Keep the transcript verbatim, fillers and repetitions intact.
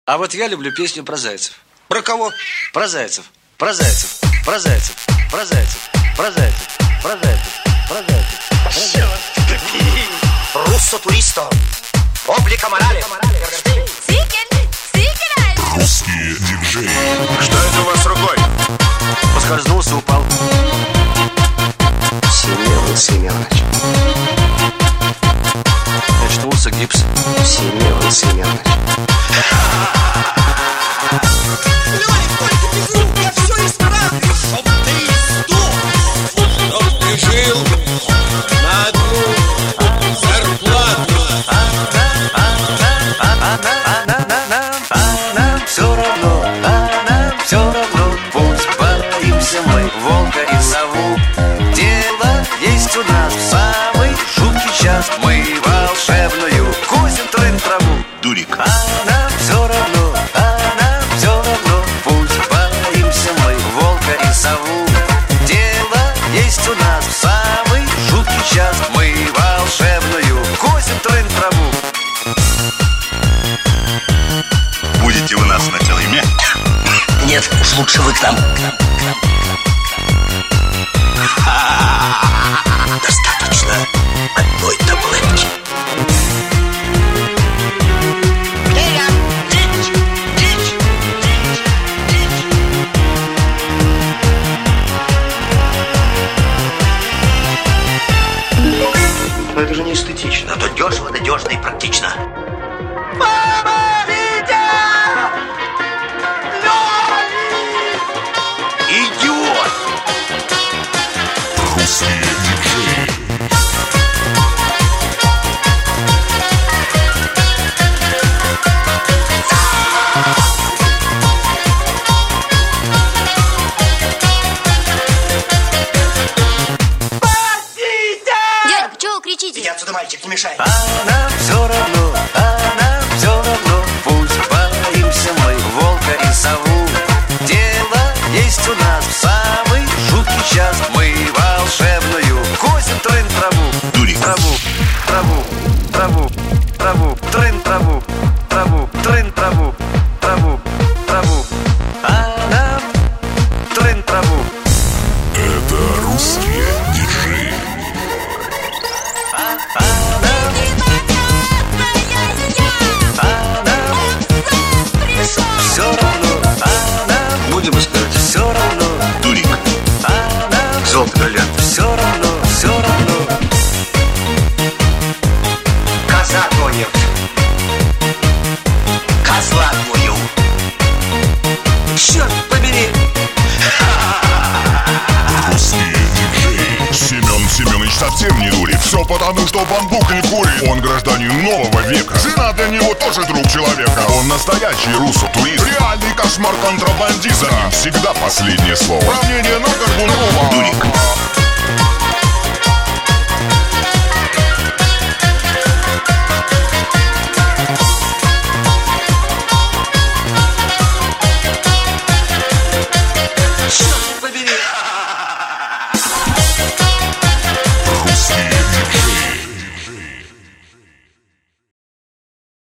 А вот я люблю песню про зайцев. Про кого? Про зайцев, про зайцев, про зайцев, про зайцев, про зайцев, про зайцев, про зайцев. Руссо туристо, облика морали. Русские диджеи. Что это у вас с рукой? Поскользнулся, упал. Семен Семенович. Очнулся, гипс. Семен Семенович. Лёлик, только без рук, я все исправлю. Чтоб ты сдох, чтоб ты жил на одну зарплату. А нам все равно, а нам все равно. Пусть боимся мы волка и сову. Дело есть у нас в самый жуткий час. Мы волшебную косим трын траву. Дурик. А нам все равно, а нам все равно. Пусть боимся мы волка и сову. Дело есть у нас в самый жуткий час. Мы волшебную косим трын траву. Будете у нас на целый месяц? Нет, уж лучше вы к нам. Достаточно одной таблетки. Но это же не эстетично. Зато дешево, надежно и практично. Идиот! Русские диджеи. Дядя, чего вы кричите? Иди отсюда, мальчик, не мешай. А нам все равно, а нам все равно. Пусть боимся мы волка и сову. Дело есть у нас в самый жуткий час. Мы волшебную косим трын траву. Дурик. Траву, траву, траву, траву, трын траву, траву, трын траву, траву, траву. А нам трын траву. Это русские диджеи. Все равно, а нам Будем искать. все равно, Дурик. а нам Золото бриллиант. все равно, все равно. Коза гонит. Козла твою. Черт побери. Русские диджеи. Семен Семенович совсем не дурит. Все потому, что бамбук не курит. Он гражданин нового века. Жена для него тоже друг человека. Он настоящий руссо-турист. Реальный кошмар контрабандист. За ним всегда последнее слово. Равнение на Горбунова. Дурик.